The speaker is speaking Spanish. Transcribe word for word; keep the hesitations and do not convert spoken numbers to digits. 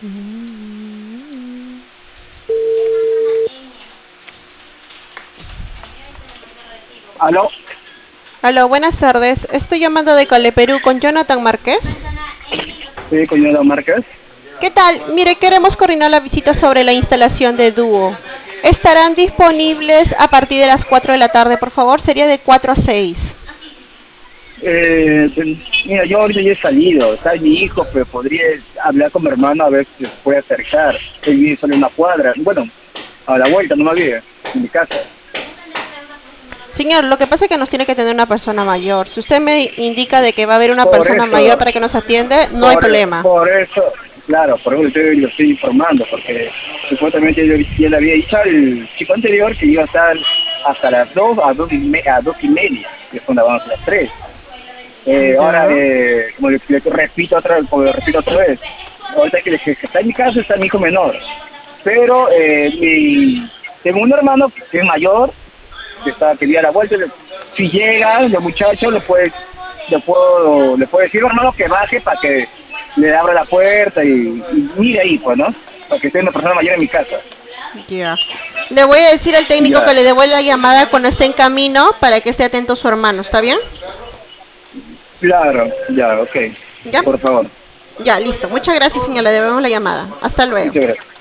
¿Aló? Aló, buenas tardes. Estoy llamando de Cole Perú con Jonathan Márquez. Sí, con Jonathan Márquez. ¿Qué tal? Mire, queremos coordinar la visita sobre la instalación de dúo. ¿Estarán disponibles a partir de las cuatro de la tarde, por favor? Sería de cuatro a seis. Eh, mira, yo ahorita ya he salido, está mi hijo, pero podría hablar con mi hermano a ver si se puede acercar. Él vive solo en una cuadra, bueno, a la vuelta, no me vive, en mi casa. Señor, lo que pasa es que nos tiene que tener una persona mayor. Si usted me indica de que va a haber una Por persona mayor eso, para que nos atiende, no hay por, problema. por eso, claro, por eso estoy, lo estoy informando, porque supuestamente yo ya le había dicho al chico anterior que iba a estar hasta las dos, a dos y, me, a dos y media, que es cuando vamos a las tres. Eh, ahora, Ya. eh, como le, le repito otra, como le repito otra vez, ahorita que, que, que está en mi casa está mi hijo menor, pero eh, mi, tengo un hermano que es mayor, que está que dio la vuelta. Si llega el muchacho, le puede, le puedo, le puedo decir, hermano, que baje para que le abra la puerta y, y mire ahí, pues, ¿no? Para que esté una persona mayor en mi casa. Ya. Le voy a decir al técnico que Ya, le devuelva la llamada cuando esté en camino para que esté atento a su hermano, ¿está bien? claro, ya, ok, ¿Ya? por favor. Ya, listo. Muchas gracias, señor. Le debemos la llamada. Hasta luego. Muchas gracias.